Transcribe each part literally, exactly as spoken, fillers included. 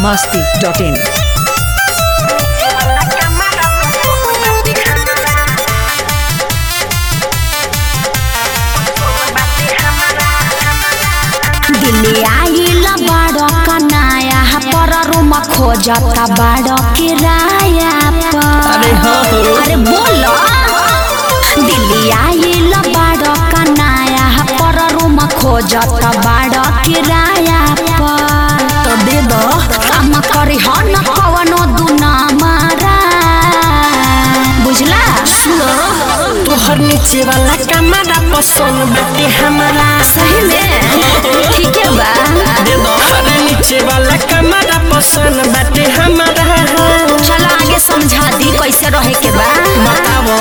masti dot in. Delhi आइला बाड़ो कनाया पर रूम खोजता बाड़ो किराया पर। अरे हाँ अरे बोलो दिल्ली आइला बाड़ो कनाया पर रूम खोजता बाड़ो किराया पर। तो दे दो काम करी हो न कवनो दुना मारा बुझला। तोहर नीचे वाला कमरा पसंद बाटे हमारा। सही में ठीक है बा। दे दो हर नीचे वाला कमरा पसंद बाटे हमारा। चलो आगे समझा दी कैसे रहे के बा। बताओ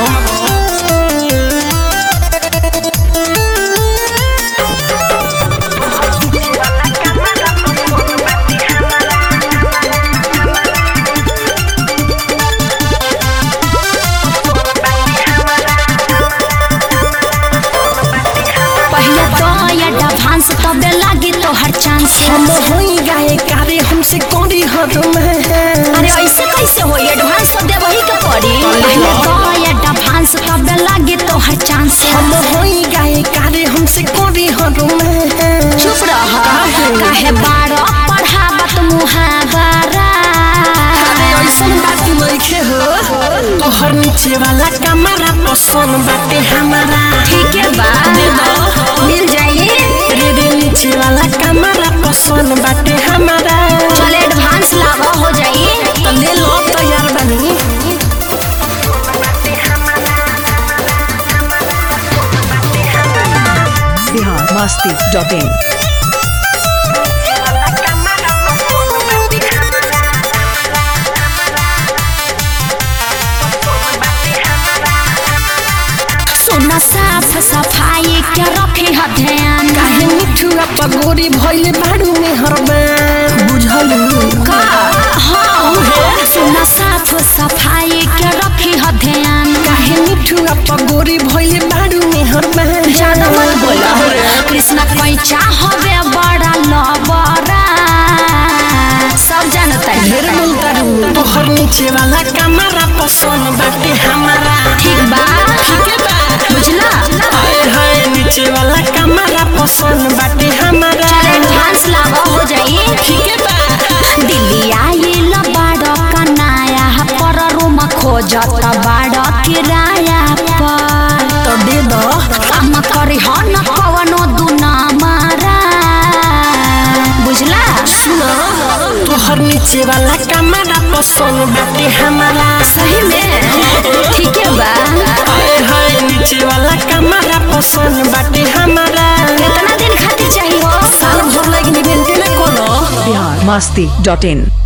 तबे लागी तो हर चांस हम होई गाए कारे हमसे कोरी हद में। अरे ऐसे कैसे हो एडवांस तो दे वही के पड़ी। पहले तो एडवांस तबे लागी तो हर चांस हम होई गाए कारे हमसे कोरी हद में। चुप रह काहे बारो पढ़ावत मुहावरा। अरे ऐसन बात नइखे हो। तोहर नीचे वाला कमरा पसंद बाटे हमारा। ठीक है बा मिल जाई। नीचे वाला कमरा पसंद बाटे हमारा। चल एडवांस लावा हो जाई तो ले लो तैयार बनी। Bihar Masti dot in. सुना साफ सफाई के रखी ह ध्यान। काहे मिठुआ पगोरी भइले बाड़ू में हरबान। बुझलू का हाँ सुना साफ सफाई के रखी ह ध्यान। काहे मिठुआ पगोरी भइले बाड़ू में हरबान। ज्यादा मत बोला कृष्णा पैचा हवे बड़ा लबरा सब जानता है। ढेर बोलता रू। तोहर नीचे वाला कमरा पसंद बाटे हमारा। ठीक बा ठीक है बा बुझला। हाय हाय नीचे वाला कमरा पसंद बाटे हमारा। चल एडवांस लावा हो जाई। ठीक है बा दिल्ली आइला बाड़ो कनाया पर रूम खोजता बाड़ो किराया पर। तो दे दो काम करी हो न कवनो दुना मारा बुझला। तोहर नीचे वाला कमरा पसंद बाटे हमारा। सही में ठीक है बा। हाय हाय नीचे वाला कमरा पसंद बाटे हमारा। कितना दिन खातिर चाहिए हो। साल भर लगी घंटे ना कोनो। बिहार मस्ती डॉट इन।